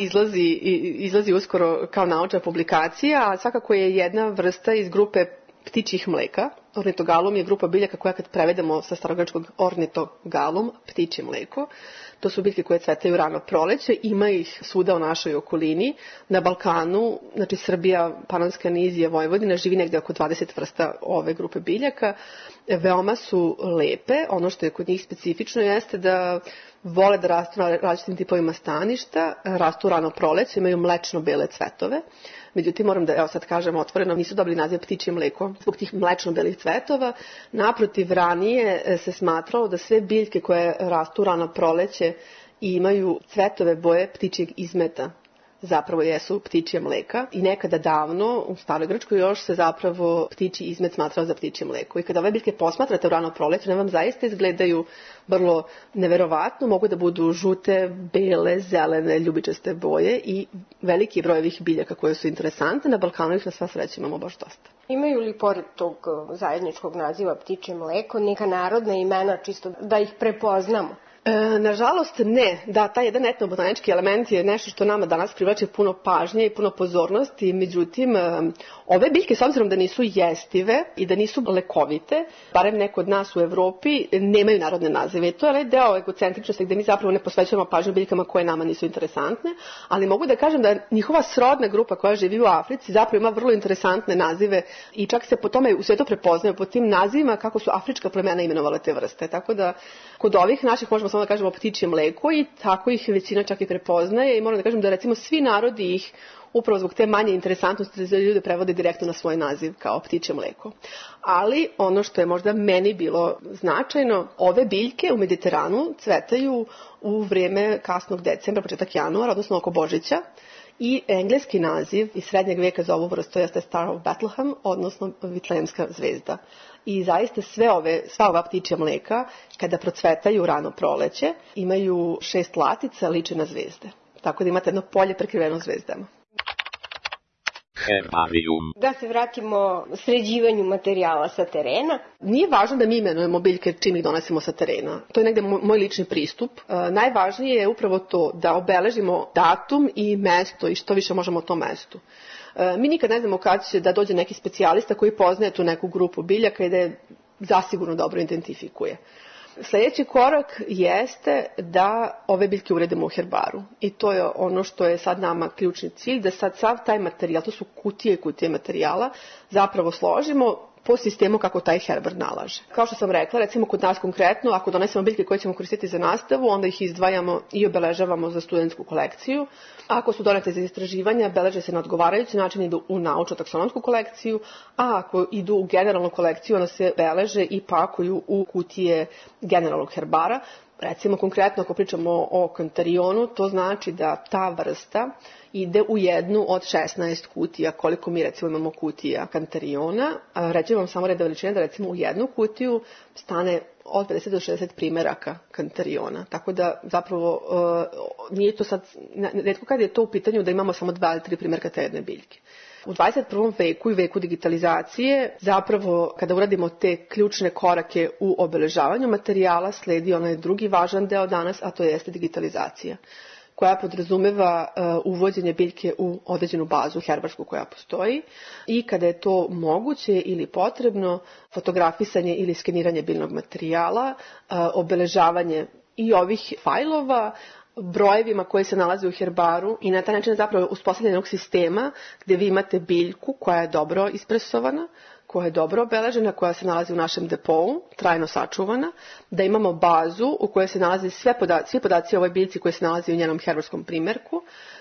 izlazi uskoro kao naučna publikacija, a svakako je jedna vrsta iz grupe ptičjih mleka. Ornitogalum je grupa biljaka koja kad prevedemo sa starogrčkog ornitogalum, ptičje mleko, to su biljke koje cvetaju rano proleće, ima ih svuda u našoj okolini. Na Balkanu, znači Srbija, Panonska nizija, Vojvodina, živi negde oko 20 vrsta ove grupe biljaka. Veoma su lepe, ono što je kod njih specifično jeste da vole da rastu na različitim tipovima staništa, rastu rano proleće, imaju mlečno-bele cvetove. Međutim, moram da, evo sad kažem otvoreno, nisu dobili naziv ptičje mleko zbog tih mlečno-belih cvetova. Naprotiv, ranije se smatralo da sve biljke koje rastu rano proleće i imaju cvetove boje ptičjeg izmeta zapravo jesu ptičje mleka i nekada davno u staroj Grčkoj još se zapravo ptičji izmet smatrao za ptičje mleko. I kada ove biljke posmatrate u rano proleće, one vam zaista izgledaju vrlo neverovatno, mogu da budu žute, bele, zelene, ljubičaste boje i veliki broj ovih biljaka koje su interesantne. Na Balkanu ih na sva sreća imamo baš dosta. Imaju li pored tog zajedničkog naziva ptičje mleko neka narodna imena čisto da ih prepoznamo? Nažalost ne, da, taj jedan etnobotanički element je nešto što nama danas privlači puno pažnje i puno pozornosti, međutim ove biljke s obzirom da nisu jestive i da nisu lekovite, barem neko od nas u Evropi, nemaju narodne nazive. To je deo egocentričnosti gde mi zapravo ne posvećujemo pažnju biljkama koje nama nisu interesantne, ali mogu da kažem da njihova srodna grupa koja živi u Africi zapravo ima vrlo interesantne nazive i čak se po tome u svetu prepoznaju po tim nazivima kako su afrička plemena imenovala te vrste. Tako da kod ovih naših možemo samo da kažemo ptičje mleko i tako ih većina čak i prepoznaje i moram da kažem da recimo svi narodi ih upravo zbog te manje interesantnosti za ljude prevode direktno na svoj naziv kao ptičje mleko. Ali ono što je možda meni bilo značajno, ove biljke u Mediteranu cvetaju u vreme kasnog decembra, početak januara, odnosno oko Božića. I engleski naziv iz srednjeg veka za ovu vrstu jeste Star of Bethlehem, odnosno Vitlejemska zvezda. I zaista sva ova ptičja mleka, kada procvetaju rano proleće, imaju 6 latica, liče na zvezde. Tako da imate jedno polje prekriveno zvezdama. Herbarium. Da se vratimo sređivanju materijala sa terena. Nije važno da mi imenujemo biljke čim ih donesemo sa terena. To je negde moj lični pristup. Najvažnije je upravo to da obeležimo datum i mesto i što više možemo o tom mestu. Mi nikad ne znamo kad će da dođe neki specijalista koji poznaje tu neku grupu biljaka i da je zasigurno dobro identifikuje. Sljedeći korak jeste da ove biljke uredimo u herbaru. I to je ono što je sad nama ključni cilj, da sad sav taj materijal, to su kutije i kutije materijala, zapravo složimo po sistemu kako taj herbar nalaže. Kao što sam rekla, recimo kod nas konkretno, ako donesemo biljke koje ćemo koristiti za nastavu, onda ih izdvajamo i obeležavamo za studentsku kolekciju. Ako su donete za istraživanja, beleže se na odgovarajući način, idu u naučno-taksonomsku kolekciju, a ako idu u generalnu kolekciju, onda se beleže i pakuju u kutije generalnog herbara. Recimo, konkretno, ako pričamo o kantarionu, to znači da ta vrsta ide u jednu od 16 kutija, koliko mi recimo imamo kutija kantariona. Reći vam samo reda veličine da recimo u jednu kutiju stane od 50 do 60 primeraka kantariona. Tako da zapravo nije to sad, retko kad je to u pitanju da imamo samo 2 ili 3 primerka te jedne biljke. U 21. veku i veku digitalizacije, zapravo kada uradimo te ključne korake u obeležavanju materijala, sledi onaj drugi važan deo danas, a to jeste digitalizacija, koja podrazumeva uvođenje biljke u određenu bazu herbarsku koja postoji i kada je to moguće ili potrebno, fotografisanje ili skeniranje biljnog materijala, obeležavanje i ovih fajlova, brojevima koji se nalaze u herbaru i na taj način zapravo uspostavljanje jednog sistema gdje vi imate biljku koja je dobro ispresovana, koja je dobro obeležena, koja se nalazi u našem depou, trajno sačuvana, da imamo bazu u kojoj se nalaze svi podaci o ovoj biljci koji se nalazi u njenom herbarskom primjerku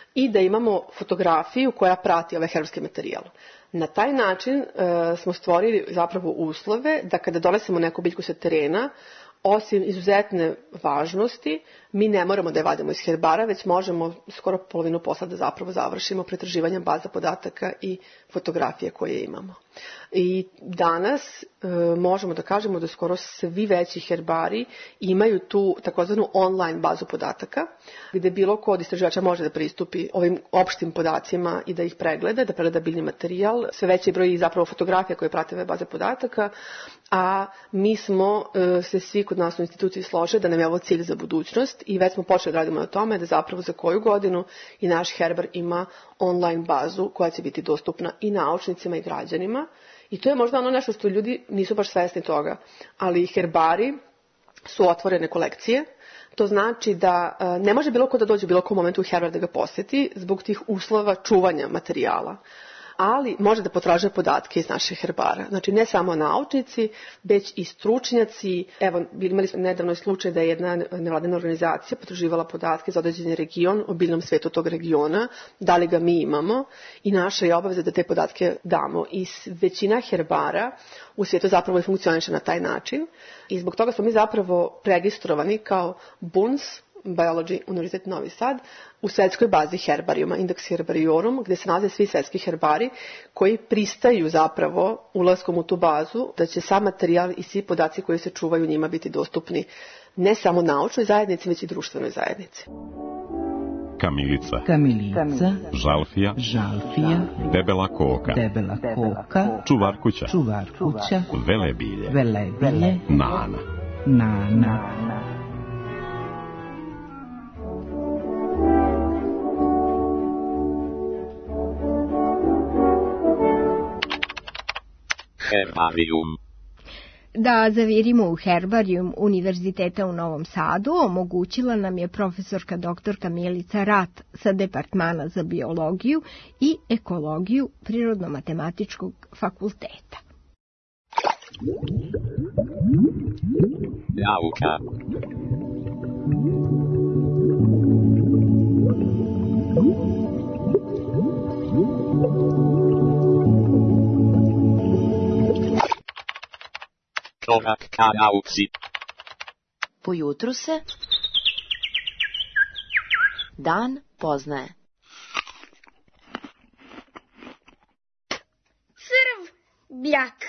i da imamo fotografiju koja prati ovaj herbarski materijal. Na taj način smo stvorili zapravo uslove da kada donesemo neku biljku sa terena, osim izuzetne važnosti, mi ne moramo da je vadimo iz herbara, već možemo skoro polovinu posla da zapravo završimo pretraživanjem baza podataka i fotografije koje imamo. I danas možemo da kažemo da skoro svi veći herbari imaju tu takozvanu online bazu podataka, gde bilo ko od istraživača može da pristupi ovim opštim podacima i da ih pregleda, da pregleda biljni materijal, sve veći broj zapravo fotografija koje prate ove baze podataka, a mi smo se svi kod nas u instituciji složili da nam je ovo cilj za budućnost i već smo počeli da radimo na tome da zapravo za koju godinu i naš herbar ima online bazu koja će biti dostupna i naučnicima i građanima. I to je možda ono nešto što ljudi nisu baš svesni toga, ali herbari su otvorene kolekcije. To znači da ne može bilo ko da dođe u bilo kom momentu u herbar da ga poseti zbog tih uslova čuvanja materijala. Ali može da potražuje podatke iz naših herbara. Znači ne samo naučnici, već i stručnjaci. Evo, imali smo nedavno slučaj da je jedna nevladina organizacija potraživala podatke za određeni region, o biljnom svetu tog regiona, da li ga mi imamo i naša je obaveza da te podatke damo. I većina herbara u svijetu zapravo i funkcioniše na taj način i zbog toga smo mi zapravo registrovani kao BUNS, Biology Univerzitet Novi Sad, u svetskoj bazi herbarijuma, Index Herbariorum, gde se nalaze svi svetski herbari koji pristaju zapravo ulaskom u tu bazu da će sam materijal i svi podaci koji se čuvaju njima biti dostupni ne samo naučnoj zajednici, već i društvenoj zajednici. Kamilica, Žalfija, Debela koka, Čuvarkuća, Velebilje, Nana. Herbarijum. Da zavirimo u herbarijum Univerziteta u Novom Sadu omogućila nam je profesorka doktorka Milica Rat sa Departmana za biologiju i ekologiju Prirodno-matematičkog fakulteta. Nauka. Korak ka nauci. Pojutru se dan poznaje. Crv, bljak.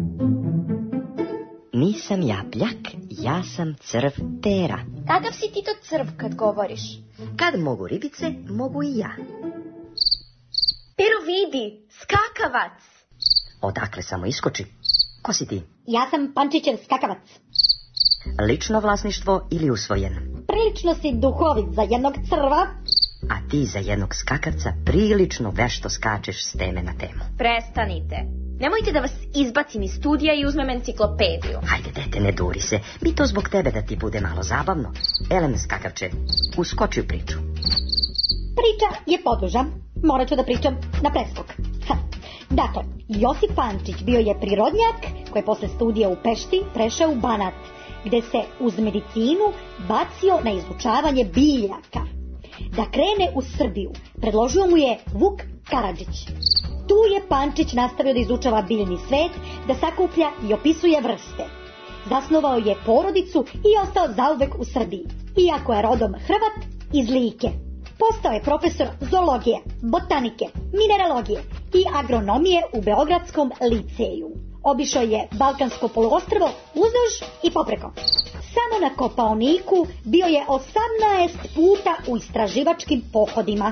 Nisam ja bljak, ja sam crv tera. Kakav si ti to crv kad govoriš? Kad mogu ribice, mogu i ja. Pero vidi, skakavac. Odakle samo iskoči? Ko si ti? Ja sam Pančićev skakavac. Lično vlasništvo ili usvojen? Prilično si duhovit za jednog crva. A ti za jednog skakavca prilično vešto skačeš s teme na temu. Prestanite. Nemojte da vas izbacim iz studija i uzmem enciklopediju. Hajde, dete, ne duri se. Mi to zbog tebe da ti bude malo zabavno. Elem, skakavče, uskoči u priču. Priča je poduža. Morat ću da pričam na preskok. Dakle, Josip Pančić bio je prirodnjak koji je posle studija u Pešti prešao u Banat, gde se uz medicinu bacio na izučavanje biljaka. Da krene u Srbiju, predložio mu je Vuk Karadžić. Tu je Pančić nastavio da izučava biljni svet, da sakuplja i opisuje vrste. Zasnovao je porodicu i ostao zauvek u Srbiji, iako je rodom Hrvat iz Like. Postao je profesor zoologije, botanike, mineralogije i agronomije u Beogradskom liceju. Obišao je Balkansko poluostrvo uzduž i popreko. Samo na Kopaoniku bio je 18 puta u istraživačkim pohodima.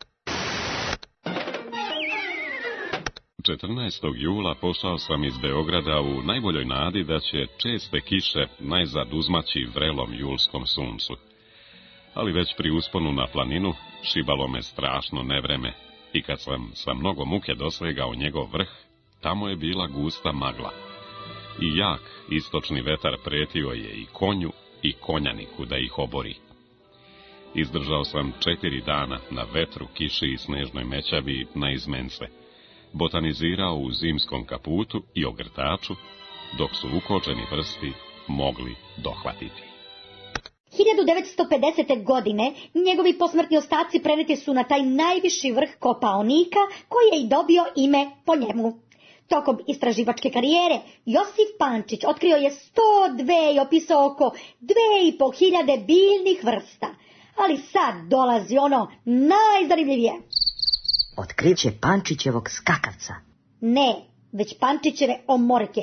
14. jula pošao sam iz Beograda u najboljoj nadi da će česte kiše najzad uzmaći vrelom julskom suncu. Ali već pri usponu na planinu šibalo me strašno nevreme i kad sam sa mnogo muke dosegao njegov vrh, tamo je bila gusta magla. I jak istočni vetar pretio je i konju i konjaniku da ih obori. Izdržao sam 4 dana na vetru, kiši i snežnoj mećavi na izmence. Botanizirao u zimskom kaputu i ogrtaču, dok su ukočeni prsti mogli dohvatiti. 1950. godine njegovi posmrtni ostaci preneti su na taj najviši vrh Kopaonika koji je i dobio ime po njemu. Tokom istraživačke karijere Josif Pančić otkrio je 102 i opisao oko 2500 biljnih vrsta. Ali sad dolazi ono najzanimljivije. Otkriće Pančićevog skakavca. Ne, već Pančićeve omorke,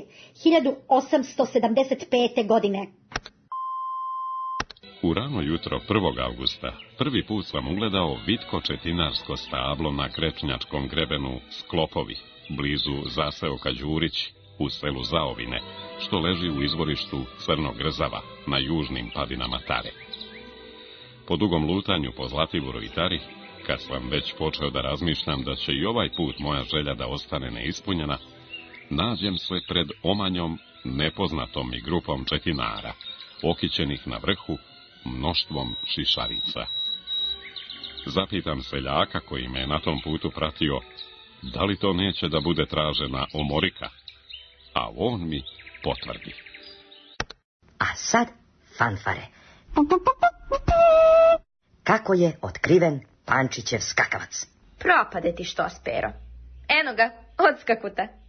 1875. godine. U rano jutro 1. avgusta prvi put sam ugledao vitko četinarsko stablo na Krečnjačkom grebenu Sklopovi, blizu zaseoka Đurić, u selu Zaovine, što leži u izvorištu Crnog Grzava, na južnim padinama Tare. Po dugom lutanju po Zlatiboru i Tari, kad sam već počeo da razmišljam da će i ovaj put moja želja da ostane neispunjena, nađem se pred omanjom nepoznatom mi grupom četinara, okićenih na vrhu mnoštvom šišarica. Zapitam seljaka koji me na tom putu pratio, da li to neće da bude tražena omorika, a on mi potvrdi. A sad fanfare. Kako je otkriven Pančićev skakavac? Propade ti što, Spero. Eno ga, odskakuta.